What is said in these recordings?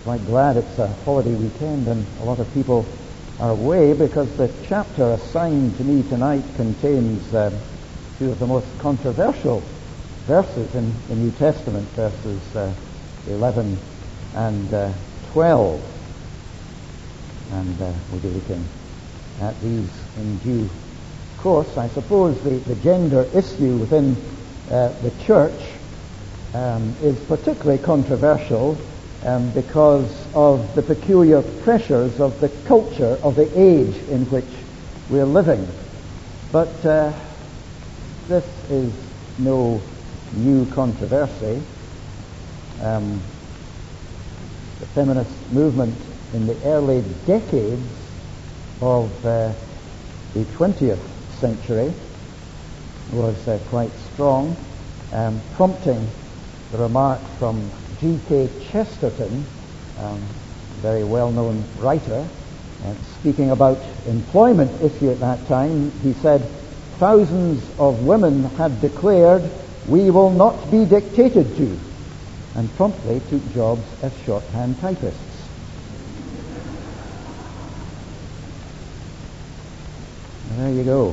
quite glad it's a holiday weekend and a lot of people are away, because the chapter assigned to me tonight contains two of the most controversial verses in the New Testament, verses 11 and 12. And we'll be looking at these in due course. I suppose the gender issue within the church is particularly controversial because of the peculiar pressures of the culture of the age in which we're living. But this is no new controversy. The feminist movement in the early decades of the 20th century was quite strong, prompting the remark from G.K. Chesterton, very well-known writer, speaking about employment issue at that time. He said, "Thousands of women had declared, 'We will not be dictated to,' and promptly took jobs as shorthand typists." There you go.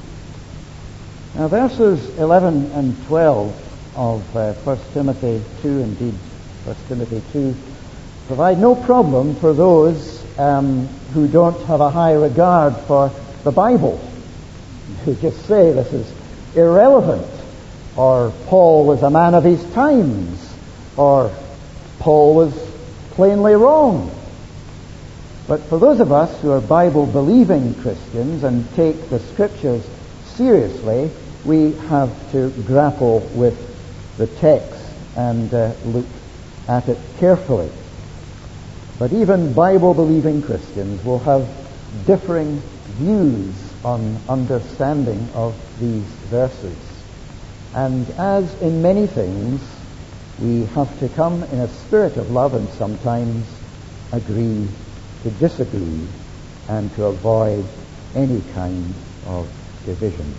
Now, verses 11 and 12 of 1 Timothy 2, indeed 1 Timothy 2, provide no problem for those who don't have a high regard for the Bible, who just say this is irrelevant, or Paul was a man of his times, or Paul was plainly wrong. But for those of us who are Bible-believing Christians and take the Scriptures seriously, we have to grapple with the text and look at it carefully. But even Bible-believing Christians will have differing views on understanding of these verses. And as in many things, we have to come in a spirit of love and sometimes agree to disagree and to avoid any kind of division.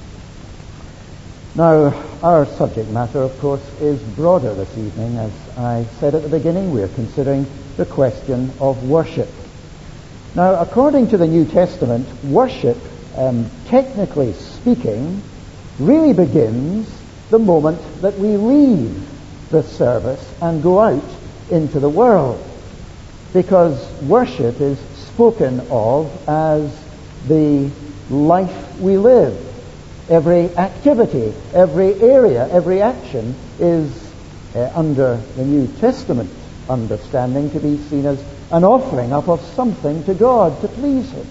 Now, our subject matter, of course, is broader this evening. As I said at the beginning, we are considering the question of worship. Now, according to the New Testament, worship, technically speaking, really begins the moment that we leave the service and go out into the world. Because worship is spoken of as the life we live. Every activity, every area, every action is, under the New Testament understanding, to be seen as an offering up of something to God to please Him.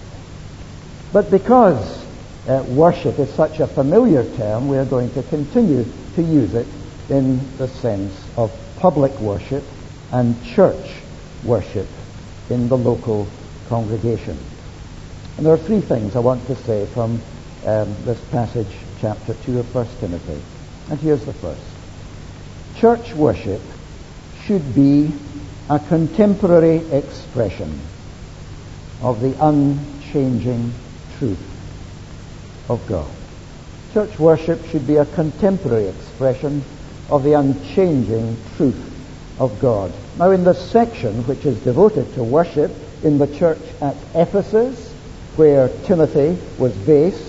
But because worship is such a familiar term, we are going to continue to use it in the sense of public worship and church worship in the local congregation. And there are three things I want to say from this passage, chapter 2 of 1 Timothy. And here's the first. Church worship should be a contemporary expression of the unchanging truth of God. Church worship should be a contemporary expression of the unchanging truth of God. Now, in the section which is devoted to worship in the church at Ephesus, where Timothy was based,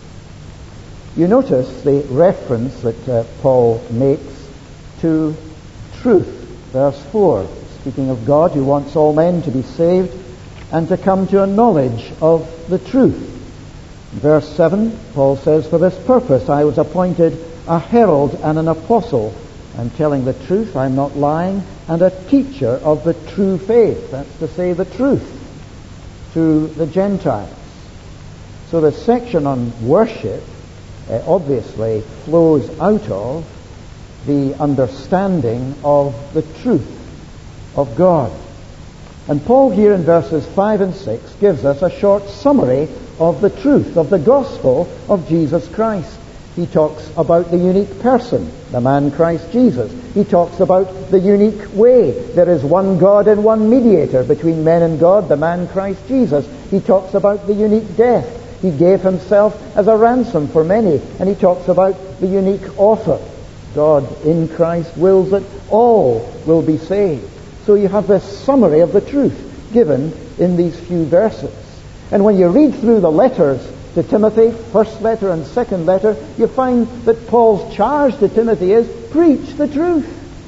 you notice the reference that Paul makes to truth. Verse 4, speaking of God who wants all men to be saved and to come to a knowledge of the truth. Verse 7, Paul says, "For this purpose I was appointed a herald and an apostle. I'm telling the truth, I'm not lying, and a teacher of the true faith." That's to say, the truth to the Gentiles. So the section on worship obviously flows out of the understanding of the truth of God. And Paul here in verses 5 and 6 gives us a short summary of the truth of the gospel of Jesus Christ. He talks about the unique person, the man Christ Jesus. He talks about the unique way. There is one God and one mediator between men and God, the man Christ Jesus. He talks about the unique death. He gave himself as a ransom for many. And he talks about the unique offer. God in Christ wills that all will be saved. So you have this summary of the truth given in these few verses. And when you read through the letters to Timothy, first letter and second letter, you find that Paul's charge to Timothy is, preach the truth.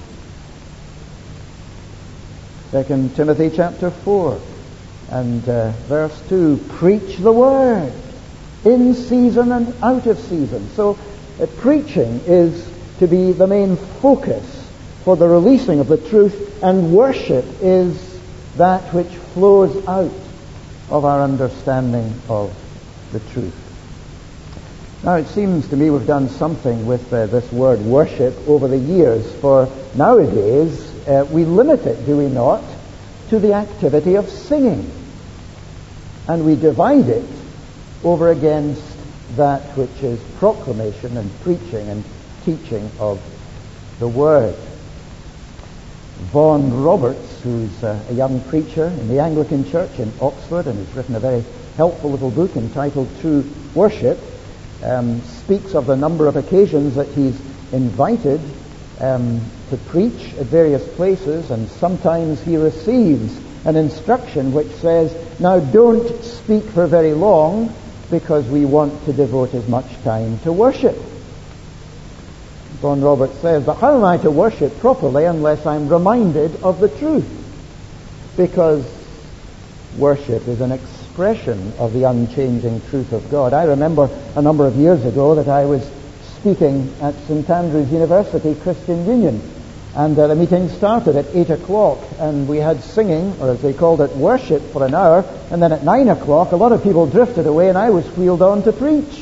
2 Timothy chapter 4 and verse 2, preach the word in season and out of season. So preaching is to be the main focus for the releasing of the truth, and worship is that which flows out of our understanding of the truth. Now it seems to me we've done something with this word worship over the years, for nowadays we limit it, do we not, to the activity of singing, and we divide it over against that which is proclamation and preaching and teaching of the Word. Vaughan Roberts, who's a young preacher in the Anglican Church in Oxford and has written a very helpful little book entitled True Worship, speaks of the number of occasions that he's invited to preach at various places, and sometimes he receives an instruction which says, now don't speak for very long because we want to devote as much time to worship. Vaughan Roberts says, but how am I to worship properly unless I'm reminded of the truth? Because worship is an expression of the unchanging truth of God. I remember a number of years ago that I was speaking at St. Andrews University Christian Union, and the meeting started at 8 o'clock, and we had singing, or as they called it, worship, for an hour, and then at 9 o'clock a lot of people drifted away and I was wheeled on to preach.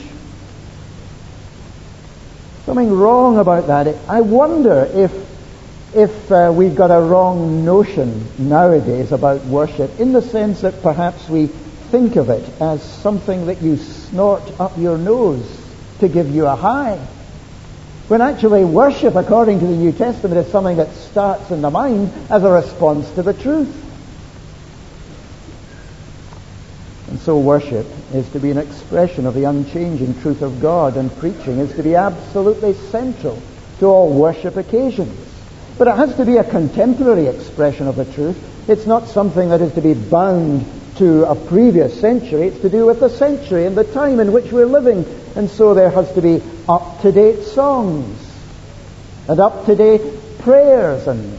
Something wrong about that. I wonder if we've got a wrong notion nowadays about worship, in the sense that perhaps we think of it as something that you snort up your nose to give you a high, when actually worship, according to the New Testament, is something that starts in the mind as a response to the truth. And so worship is to be an expression of the unchanging truth of God, and preaching is to be absolutely central to all worship occasions. But it has to be a contemporary expression of the truth. It's not something that is to be bound to a previous century. It's to do with the century and the time in which we're living. And so there has to be up-to-date songs and up-to-date prayers and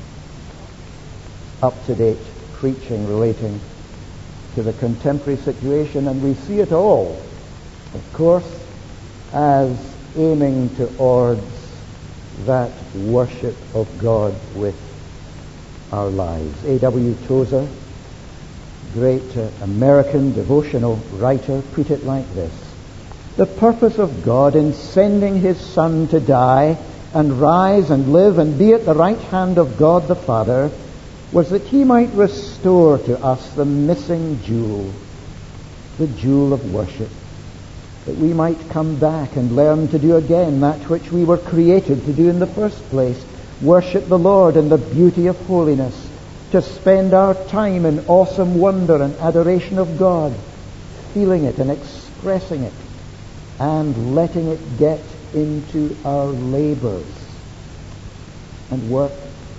up-to-date preaching relating to the contemporary situation. And we see it all, of course, as aiming towards that worship of God with our lives. A.W. Tozer, great American devotional writer, put it like this: the purpose of God in sending His Son to die and rise and live and be at the right hand of God the Father was that He might restore to us the missing jewel, the jewel of worship, that we might come back and learn to do again that which we were created to do in the first place, worship the Lord in the beauty of holiness, to spend our time in awesome wonder and adoration of God, feeling it and expressing it, and letting it get into our labors and work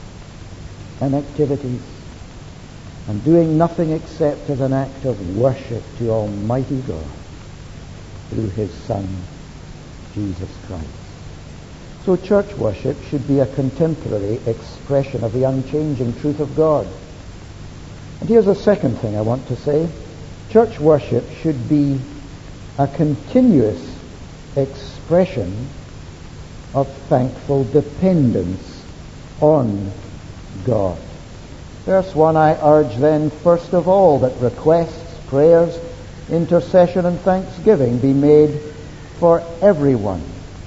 and activities, and doing nothing except as an act of worship to Almighty God through His Son, Jesus Christ. So church worship should be a contemporary expression of the unchanging truth of God. And here's a second thing I want to say. Church worship should be a continuous expression of thankful dependence on God. Verse 1, I urge then, first of all, that requests, prayers, intercession and thanksgiving be made for everyone.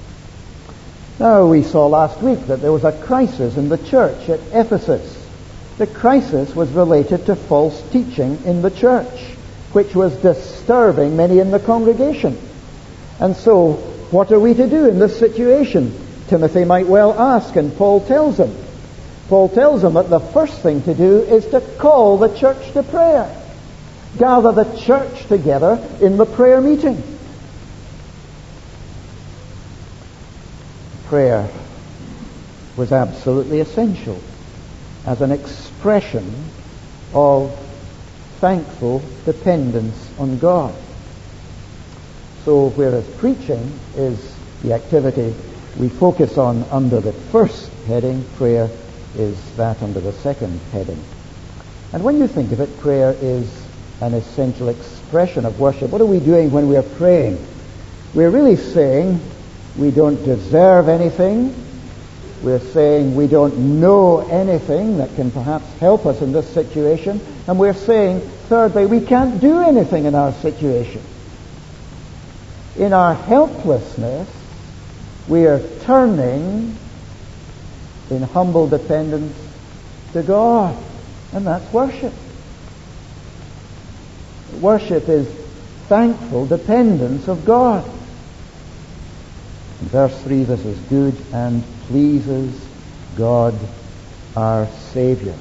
Now, we saw last week that there was a crisis in the church at Ephesus. The crisis was related to false teaching in the church, which was disturbing many in the congregation. And so, what are we to do in this situation? Timothy might well ask, and Paul tells him. Paul tells him that the first thing to do is to call the church to prayer. Gather the church together in the prayer meeting. Prayer was absolutely essential as an expression of thankful dependence on God. So whereas preaching is the activity we focus on under the first heading, prayer is that under the second heading. And when you think of it, prayer is an essential expression of worship. What are we doing when we are praying? We're really saying we don't deserve anything. We're saying we don't know anything that can perhaps help us in this situation. And we're saying, thirdly, we can't do anything in our situation. In our helplessness, we are turning in humble dependence to God. And that's worship. Worship is thankful dependence of God. In verse 3, this is good and pleases God our Savior.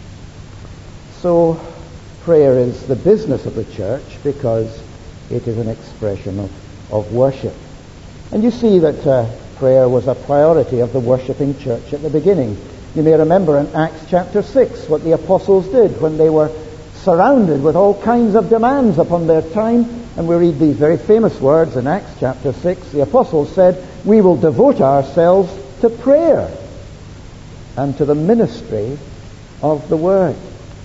So prayer is the business of the church because it is an expression of worship. And you see that prayer was a priority of the worshipping church at the beginning. You may remember in Acts chapter 6 what the apostles did when they were surrounded with all kinds of demands upon their time. And we read these very famous words in Acts chapter 6. The apostles said, "We will devote ourselves to prayer and to the ministry of the word."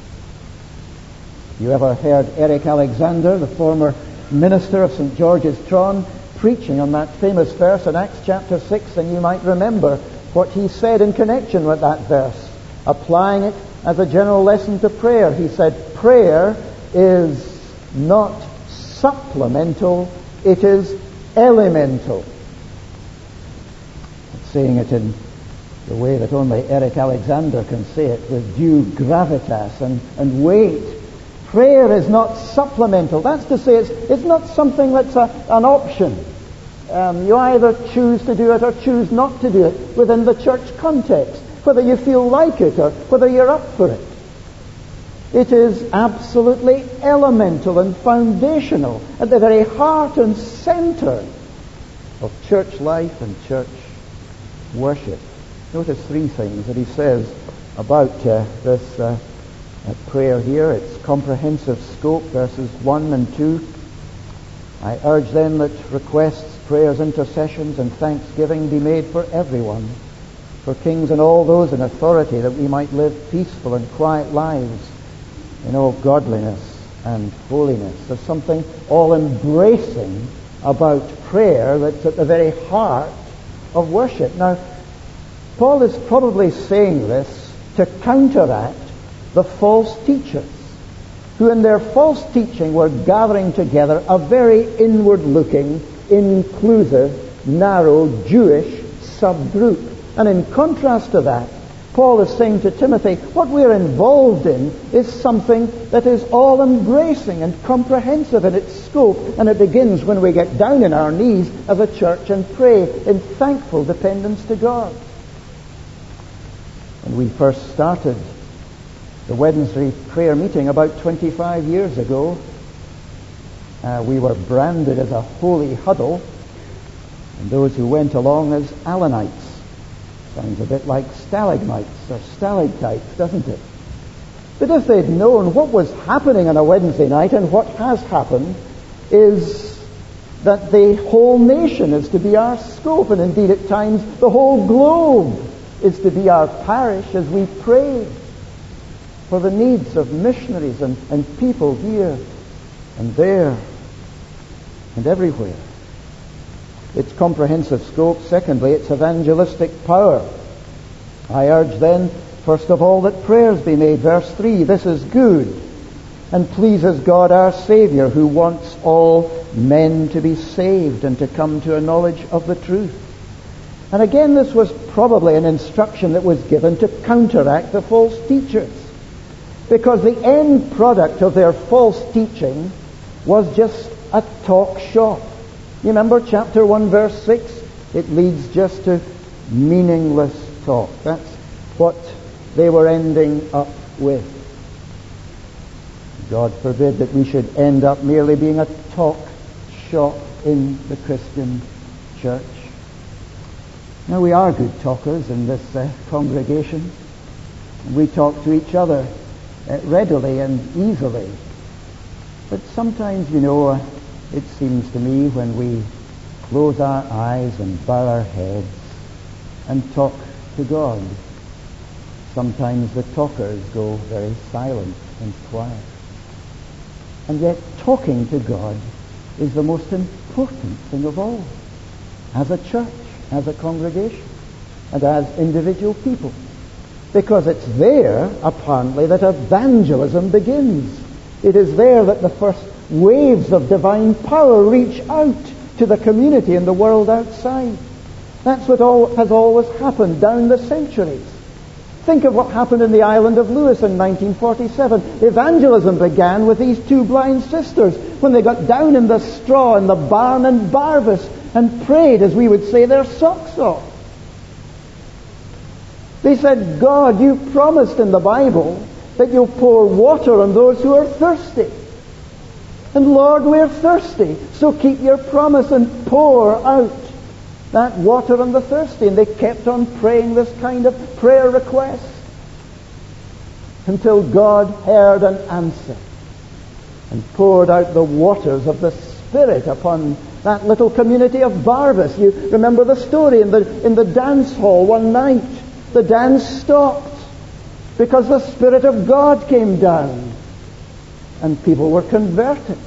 You ever heard Eric Alexander, the former minister of St. George's Tron, preaching on that famous verse in Acts chapter 6, and you might remember what he said in connection with that verse, applying it as a general lesson to prayer. He said, prayer is not supplemental, it is elemental. Saying it in the way that only Eric Alexander can say it, with due gravitas and weight. Prayer is not supplemental. That's to say, it's not something that's an option. You either choose to do it or choose not to do it within the church context, whether you feel like it or whether you're up for it. It is absolutely elemental and foundational at the very heart and center of church life and church worship. Notice three things that he says about this prayer here. Its comprehensive scope, verses 1 and 2. I urge then that requests, prayers, intercessions, and thanksgiving be made for everyone, for kings and all those in authority, that we might live peaceful and quiet lives in all godliness and holiness. There's something all-embracing about prayer that's at the very heart of worship. Now, Paul is probably saying this to counteract the false teachers, who in their false teaching were gathering together a very inward-looking, inclusive, narrow Jewish subgroup. And in contrast to that, Paul is saying to Timothy, what we're involved in is something that is all-embracing and comprehensive in its scope, and it begins when we get down on our knees as a church and pray in thankful dependence to God. When we first started the Wednesday prayer meeting about 25 years ago, we were branded as a holy huddle, and those who went along as Alanites. Sounds a bit like stalagmites or stalactites, doesn't it? But if they'd known what was happening on a Wednesday night, and what has happened is that the whole nation is to be our scope, and indeed at times the whole globe is to be our parish as we pray for the needs of missionaries and people here and there and everywhere. Its comprehensive scope. Secondly, its evangelistic power. I urge then, first of all, that prayers be made. Verse 3, this is good and pleases God our Savior, who wants all men to be saved and to come to a knowledge of the truth. And again, this was probably an instruction that was given to counteract the false teachers, because the end product of their false teaching was just a talk shop. You remember chapter 1, verse 6? It leads just to meaningless talk. That's what they were ending up with. God forbid that we should end up merely being a talk shop in the Christian church. Now, we are good talkers in this congregation. We talk to each other readily and easily. But sometimes, it seems to me when we close our eyes and bow our heads and talk to God, sometimes the talkers go very silent and quiet. And yet talking to God is the most important thing of all, as a church, as a congregation, and as individual people. Because it's there, apparently, that evangelism begins. It is there that the first waves of divine power reach out to the community and the world outside. That's what has always happened down the centuries. Think of what happened in the island of Lewis in 1947. Evangelism began with these two blind sisters when they got down in the straw in the barn in Barvis and prayed, as we would say, their socks off. They said, God, you promised in the Bible that you'll pour water on those who are thirsty. And Lord, we're thirsty, so keep your promise and pour out that water on the thirsty. And they kept on praying this kind of prayer request until God heard and answered and poured out the waters of the Spirit upon that little community of Barvis. You remember the story in the dance hall one night. The dance stopped because the Spirit of God came down and people were converted.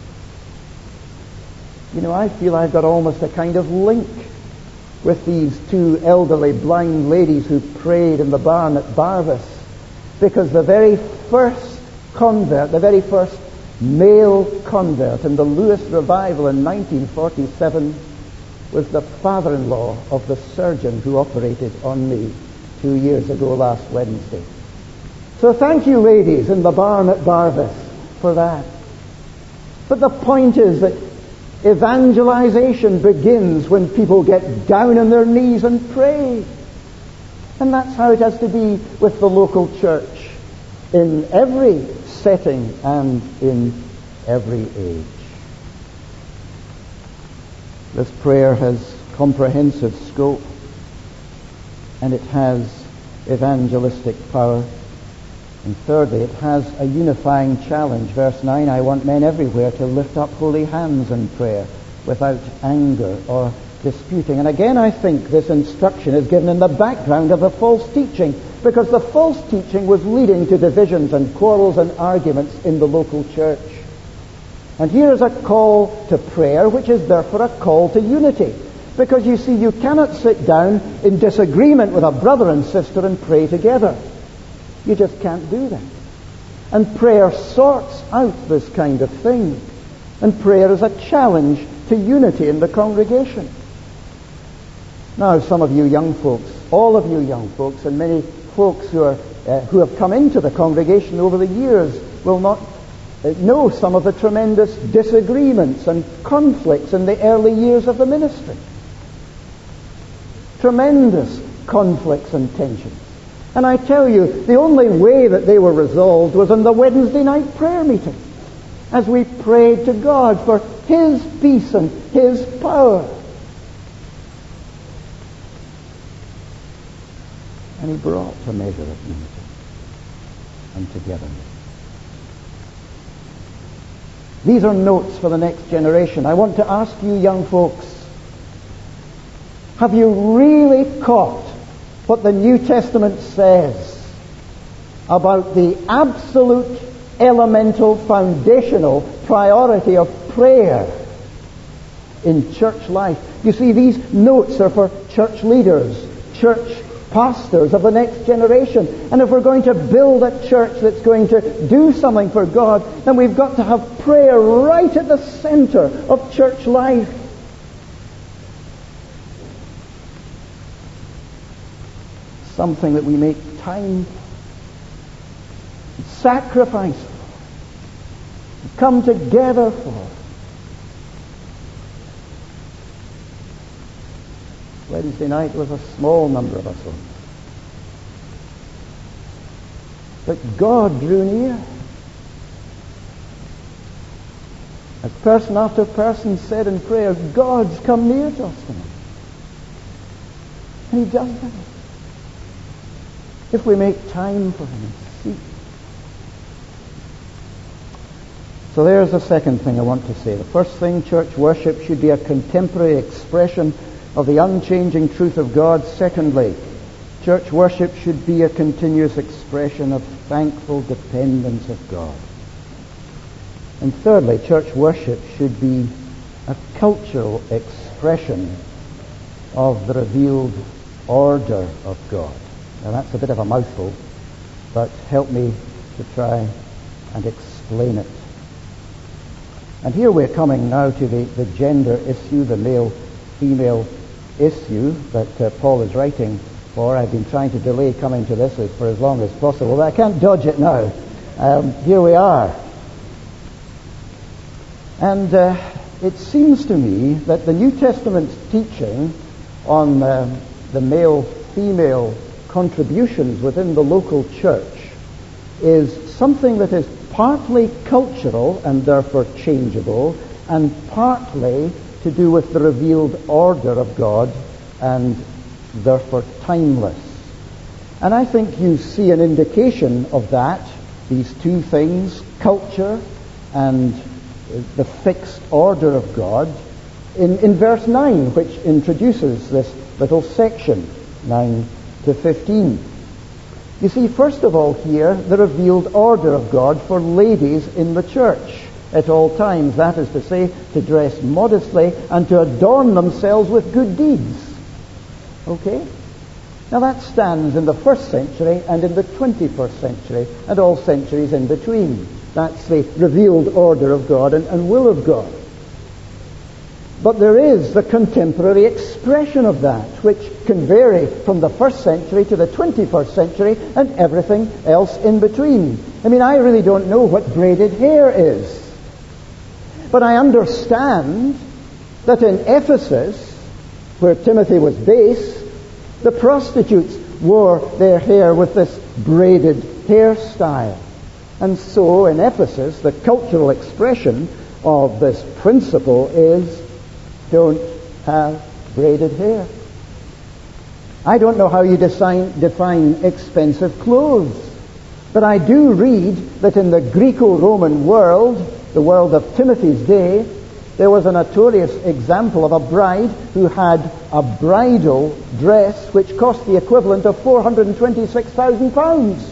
I feel I've got almost a kind of link with these two elderly blind ladies who prayed in the barn at Barvis, because the very first convert, the very first male convert in the Lewis revival in 1947 was the father-in-law of the surgeon who operated on me 2 years ago last Wednesday. So thank you, ladies, in the barn at Barvis for that. But the point is that evangelization begins when people get down on their knees and pray. And that's how it has to be with the local church in every setting and in every age. This prayer has comprehensive scope, and it has evangelistic power. And thirdly, it has a unifying challenge. Verse 9, I want men everywhere to lift up holy hands in prayer without anger or disputing. And again, I think this instruction is given in the background of the false teaching, because the false teaching was leading to divisions and quarrels and arguments in the local church. And here is a call to prayer, which is therefore a call to unity. Because you see, you cannot sit down in disagreement with a brother and sister and pray together. You just can't do that. And prayer sorts out this kind of thing. And prayer is a challenge to unity in the congregation. Now, some of you young folks, all of you young folks, and many folks who have come into the congregation over the years will not know some of the tremendous disagreements and conflicts in the early years of the ministry. Tremendous conflicts and tensions. And I tell you, the only way that they were resolved was in the Wednesday night prayer meeting, as we prayed to God for His peace and His power. And He brought a measure of unity and togetherness. These are notes for the next generation. I want to ask you young folks, have you really caught what the New Testament says about the absolute, elemental, foundational priority of prayer in church life? You see, these notes are for church leaders, church pastors of the next generation. And if we're going to build a church that's going to do something for God, then we've got to have prayer right at the center of church life. Something that we make time, sacrifice for, come together for. Wednesday night was a small number of us on. But God drew near. As person after person said in prayer, God's come near to us tonight. And He does that. if we make time for him and seek. So there's the second thing I want to say. The first thing, church worship should be a contemporary expression of the unchanging truth of God. Secondly, church worship should be a continuous expression of thankful dependence of God. And thirdly, church worship should be a cultural expression of the revealed order of God. Now that's a bit of a mouthful, but help me to try and explain it. And here we're coming now to the gender issue, the male-female issue that Paul is writing for. I've been trying to delay coming to this for as long as possible, but I can't dodge it now. Here we are. And it seems to me that the New Testament's teaching on the male-female contributions within the local church is something that is partly cultural and therefore changeable, and partly to do with the revealed order of God and therefore timeless. And I think you see an indication of that, these two things, culture and the fixed order of God, in verse 9, which introduces this little section, 9 to 15. You see, first of all here, the revealed order of God for ladies in the church at all times. That is to say, to dress modestly and to adorn themselves with good deeds. Okay? Now that stands in the first century and in the 21st century and all centuries in between. That's the revealed order of God and will of God. But there is the contemporary expression of that, which can vary from the first century to the 21st century and everything else in between. I mean, I really don't know what braided hair is. But I understand that in Ephesus, where Timothy was based, the prostitutes wore their hair with this braided hairstyle. And so in Ephesus, the cultural expression of this principle is, don't have braided hair. I don't know how you define expensive clothes, but I do read that in the Greco-Roman world, the world of Timothy's day, there was a notorious example of a bride who had a bridal dress which cost the equivalent of £426,000.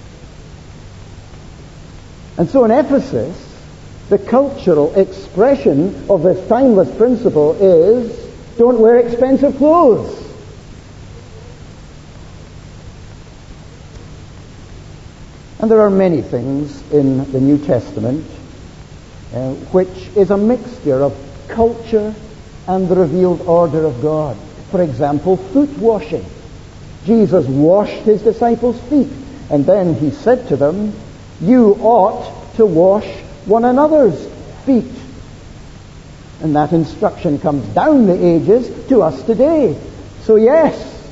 And so in Ephesus, the cultural expression of this timeless principle is, don't wear expensive clothes. And there are many things in the New Testament which is a mixture of culture and the revealed order of God. For example, foot washing. Jesus washed his disciples' feet, and then he said to them, you ought to wash one another's feet. And that instruction comes down the ages to us today. So yes.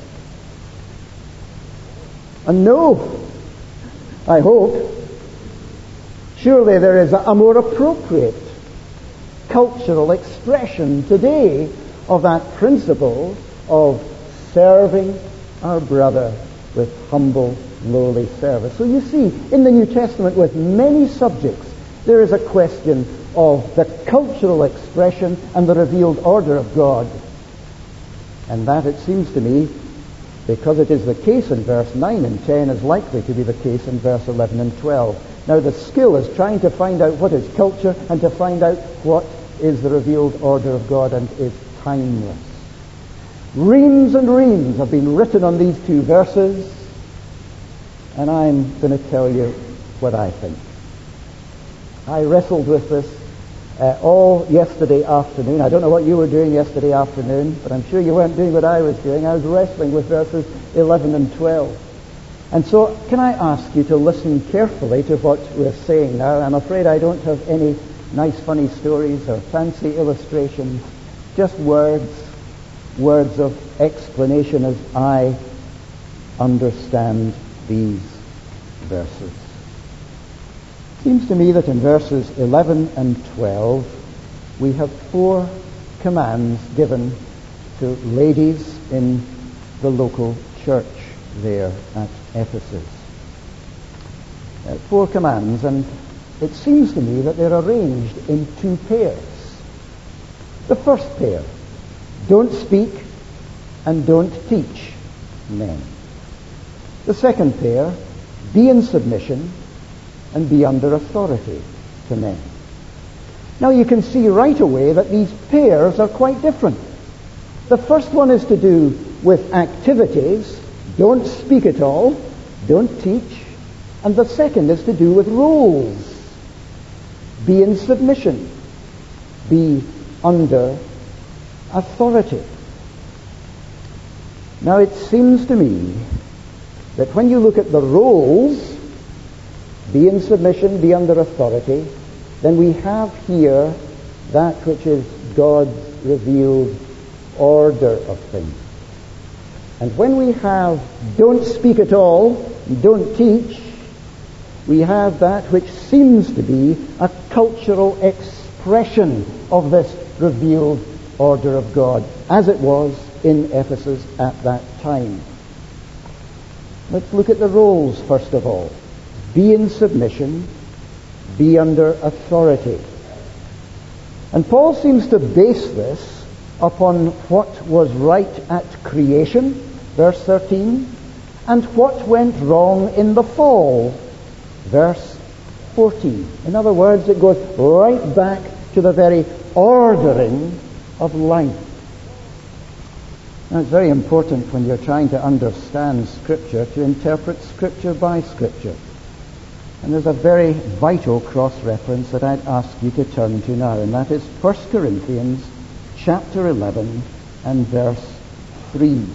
And no. I hope. Surely there is a more appropriate cultural expression today of that principle of serving our brother with humble, lowly service. So you see, in the New Testament, with many subjects, there is a question of the cultural expression and the revealed order of God. And that, it seems to me, because it is the case in verse 9 and 10, is likely to be the case in verse 11 and 12. Now the skill is trying to find out what is culture and to find out what is the revealed order of God and is timeless. Reams and reams have been written on these two verses, and I'm going to tell you what I think. I wrestled with this all yesterday afternoon. I don't know what you were doing yesterday afternoon, but I'm sure you weren't doing what I was doing. I was wrestling with verses 11 and 12. And so, can I ask you to listen carefully to what we're saying now? I'm afraid I don't have any nice funny stories or fancy illustrations, just words of explanation as I understand these verses. It seems to me that in verses 11 and 12 we have 4 commands given to ladies in the local church there at Ephesus. 4 commands, and it seems to me that they're arranged in 2 pairs. The first pair, don't speak and don't teach men. The second pair, be in submission and be under authority to men. Now you can see right away that these pairs are quite different. The first one is to do with activities, don't speak at all, don't teach. And the second is to do with rules. Be in submission. Be under authority. Now it seems to me that when you look at the rules, be in submission, be under authority, then we have here that which is God's revealed order of things. And when we have don't speak at all, don't teach, we have that which seems to be a cultural expression of this revealed order of God, as it was in Ephesus at that time. Let's look at the roles first of all. Be in submission, be under authority. And Paul seems to base this upon what was right at creation, verse 13, and what went wrong in the fall, verse 14. In other words, it goes right back to the very ordering of life. Now, it's very important when you're trying to understand Scripture to interpret Scripture by Scripture. And there's a very vital cross-reference that I'd ask you to turn to now, and that is 1 Corinthians chapter 11 and verse 3.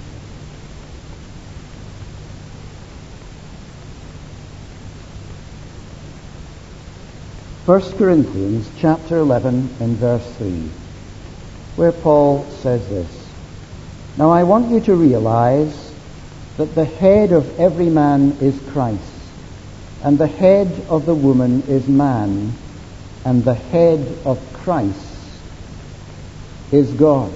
First Corinthians chapter 11 and verse 3, where Paul says this, "Now I want you to realize that the head of every man is Christ, and the head of the woman is man, and the head of Christ is God."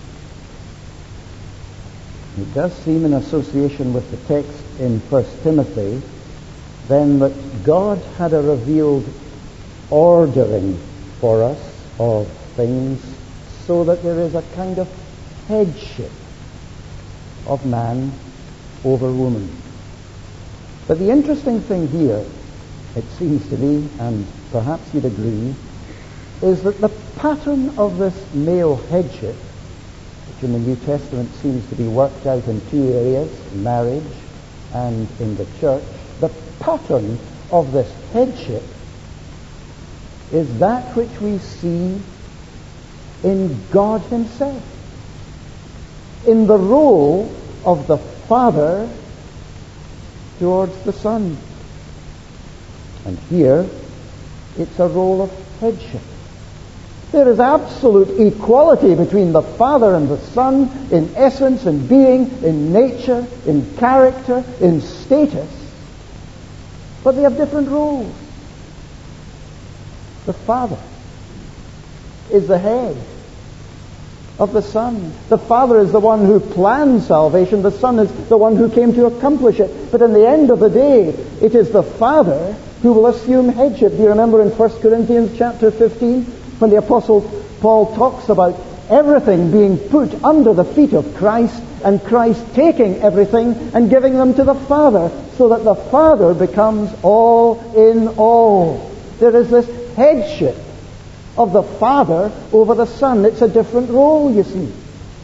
It does seem in association with the text in 1 Timothy then that God had a revealed ordering for us of things so that there is a kind of headship of man over woman. But the interesting thing here, it seems to me, and perhaps you'd agree, is that the pattern of this male headship, which in the New Testament seems to be worked out in 2 areas, marriage and in the church, the pattern of this headship is that which we see in God Himself, in the role of the Father towards the Son. And here, it's a role of headship. There is absolute equality between the Father and the Son in essence, in being, in nature, in character, in status. But they have different roles. The Father is the head of the Son. The Father is the one who planned salvation. The Son is the one who came to accomplish it. But in the end of the day, it is the Father who will assume headship. Do you remember in 1 Corinthians chapter 15 when the Apostle Paul talks about everything being put under the feet of Christ and Christ taking everything and giving them to the Father so that the Father becomes all in all. There is this headship of the Father over the Son. It's a different role, you see.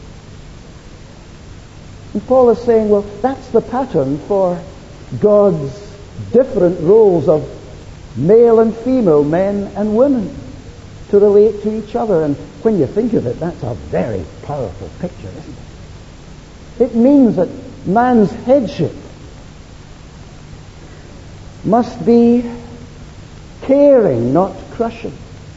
And Paul is saying, well, that's the pattern for God's different roles of male and female, men and women, to relate to each other. And when you think of it, that's a very powerful picture, isn't it? It means that man's headship must be caring, not crushing.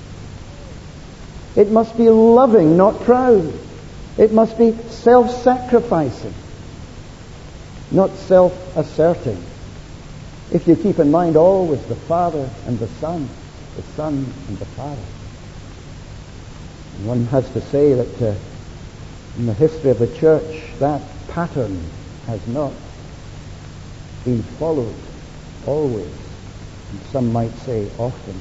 It must be loving, not proud. It must be self-sacrificing, not self-asserting. If you keep in mind always the Father and the Son and the Father. And one has to say that in the history of the Church, that pattern has not been followed always, and some might say often.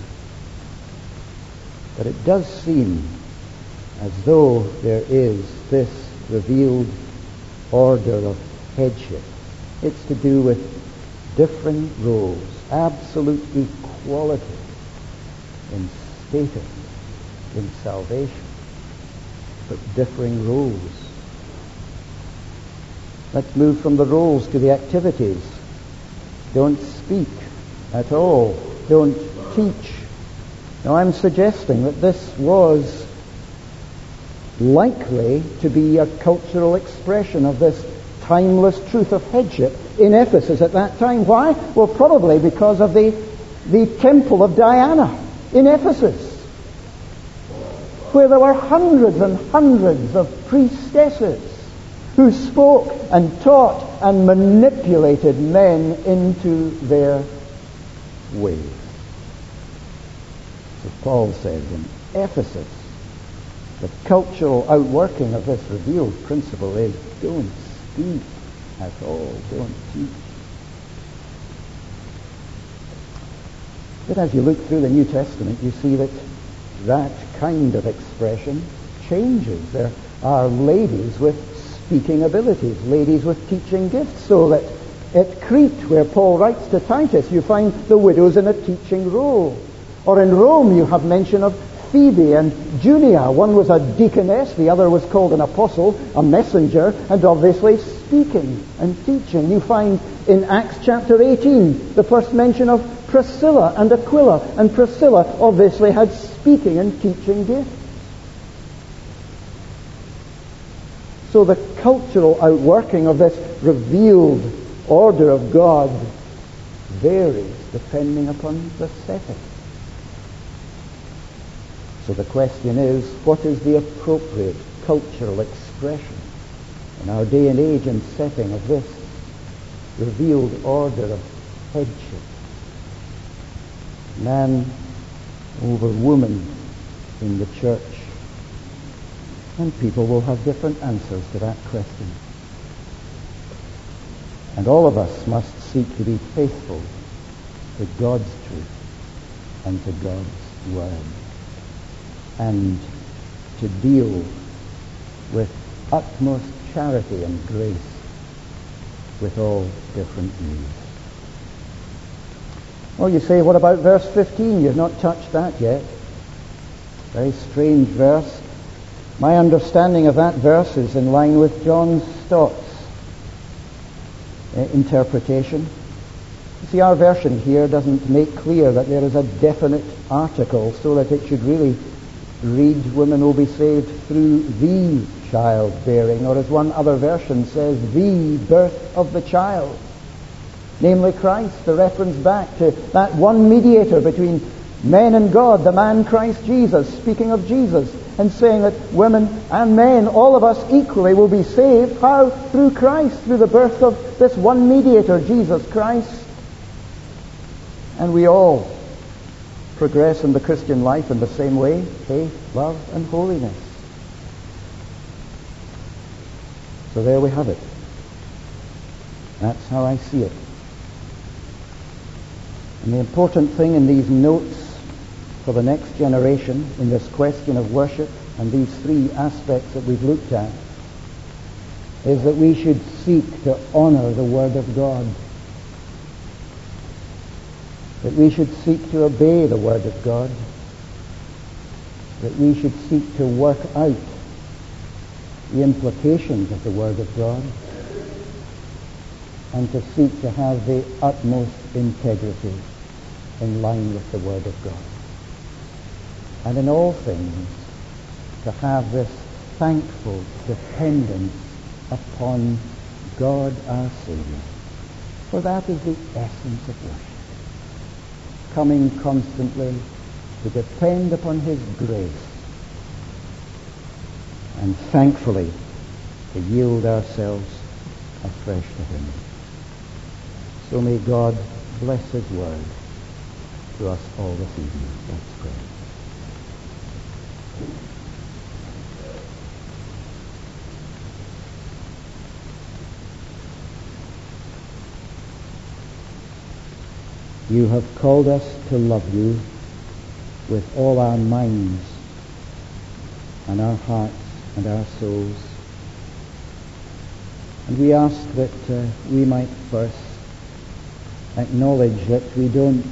But it does seem as though there is this revealed order of headship. It's to do with differing roles, absolute equality in status, in salvation, but differing roles. Let's move from the roles to the activities. Don't speak at all. Don't teach. Now, I'm suggesting that this was likely to be a cultural expression of this timeless truth of headship in Ephesus at that time. Why? Well, probably because of the temple of Diana in Ephesus, where there were hundreds and hundreds of priestesses who spoke and taught and manipulated men into their ways. So Paul says in Ephesus, the cultural outworking of this revealed principle is don't speak at all, don't teach. But as you look through the New Testament, you see that that kind of expression changes. There are ladies with speaking abilities, ladies with teaching gifts, so that at Crete, where Paul writes to Titus, you find the widows in a teaching role. Or in Rome, you have mention of Phoebe and Junia. One was a deaconess, the other was called an apostle, a messenger, and obviously speaking and teaching. You find in Acts chapter 18 the first mention of Priscilla and Aquila, and Priscilla obviously had speaking and teaching gifts. So the cultural outworking of this revealed order of God varies depending upon the setting. So the question is, what is the appropriate cultural expression in our day and age and setting of this revealed order of headship? Man over woman in the church. And people will have different answers to that question. And all of us must seek to be faithful to God's truth and to God's word, and to deal with utmost charity and grace with all different needs. Well, you say, what about verse 15? You've not touched that yet. Very strange verse. My understanding of that verse is in line with John Stott's interpretation. You see, our version here doesn't make clear that there is a definite article so that it should really read, women will be saved through the childbearing, or as one other version says, the birth of the child, namely Christ. The reference back to that one mediator between men and God, the man Christ Jesus, speaking of Jesus, and saying that women and men, all of us equally, will be saved. How? Through Christ, through the birth of this one mediator, Jesus Christ. And we all progress in the Christian life in the same way: faith, love, and holiness. So there we have it. That's how I see it. And the important thing in these notes for the next generation in this question of worship and these three aspects that we've looked at is that we should seek to honor the Word of God. That we should seek to obey the Word of God. That we should seek to work out the implications of the Word of God, and to seek to have the utmost integrity in line with the Word of God. And in all things, to have this thankful dependence upon God our Savior. For that is the essence of worship. Coming constantly to depend upon His grace, and thankfully to yield ourselves afresh to Him. So may God bless His Word to us all this evening. Let's pray. You have called us to love you with all our minds and our hearts and our souls. And we ask that we might first acknowledge that we don't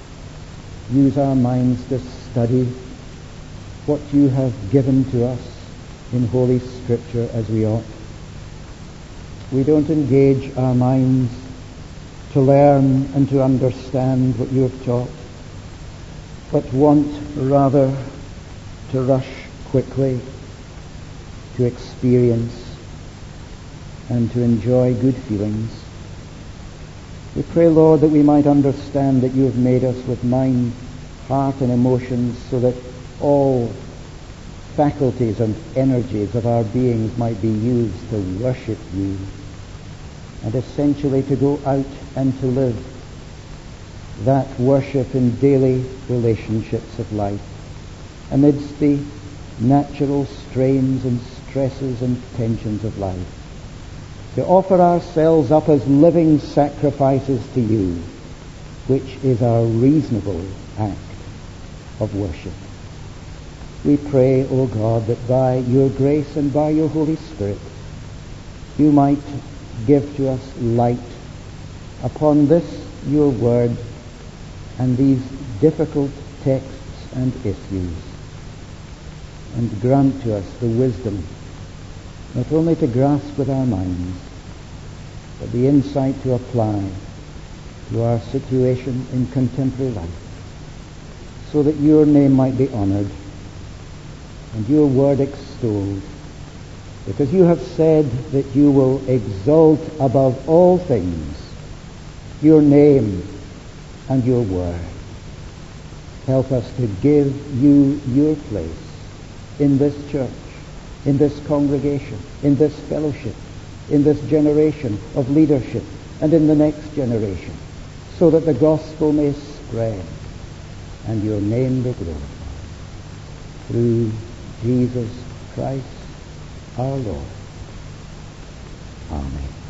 use our minds to study what you have given to us in Holy Scripture as we ought. We don't engage our minds to learn and to understand what you have taught, but want rather to rush quickly to experience and to enjoy good feelings. We pray, Lord, that we might understand that you have made us with mind, heart, and emotions so that all faculties and energies of our beings might be used to worship you and essentially to go out and to live that worship in daily relationships of life amidst the natural strains and stresses and tensions of life, to offer ourselves up as living sacrifices to you, which is our reasonable act of worship. We pray, O God, that by your grace and by your Holy Spirit you might give to us light upon this, your word, and these difficult texts and issues, and grant to us the wisdom not only to grasp with our minds, but the insight to apply to our situation in contemporary life, so that your name might be honored and your word extolled, because you have said that you will exalt above all things your name and your word. Help us to give you your place in this church, in this congregation, in this fellowship, in this generation of leadership, and in the next generation, so that the gospel may spread and your name be glorified. Through Jesus Christ our Lord. Amen.